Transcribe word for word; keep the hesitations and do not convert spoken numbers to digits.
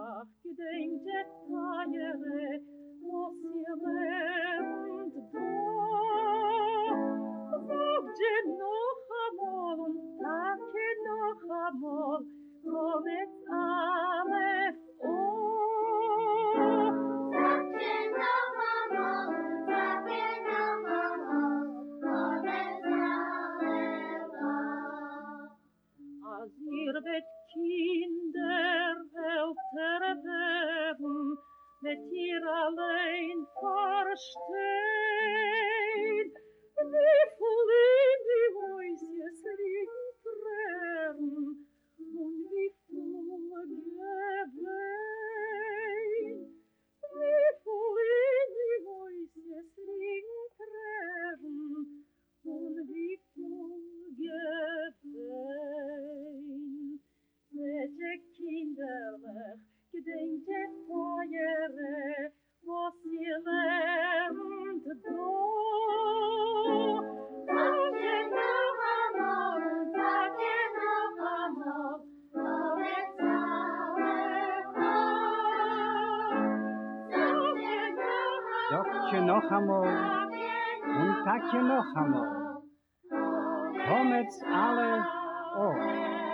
kinderlach gedenket feiere, was ihr lernt da. Sagt ihr noch einmal und sagt ihr noch einmal, kommet alle vor. Sagt ihr noch einmal, sagt ihr noch einmal, kommet alle vor. Als ihr wird Kinder älter werden, wird ihr allein verstehen, wie voll in die Häuschen liegen Tränen und wie voll Gewehen. Wie voll in die Häuschen liegen Tränen und wie voll Gewehen. Welche Kinderlach gedenket feiere, was ihr lernt da. Sagt ihr noch einmal, sagt ihr noch einmal, kommet alle vor. Sagt ihr noch einmal, Sagt ihr noch einmal und sagt ihr noch einmal, kommet's alle auf.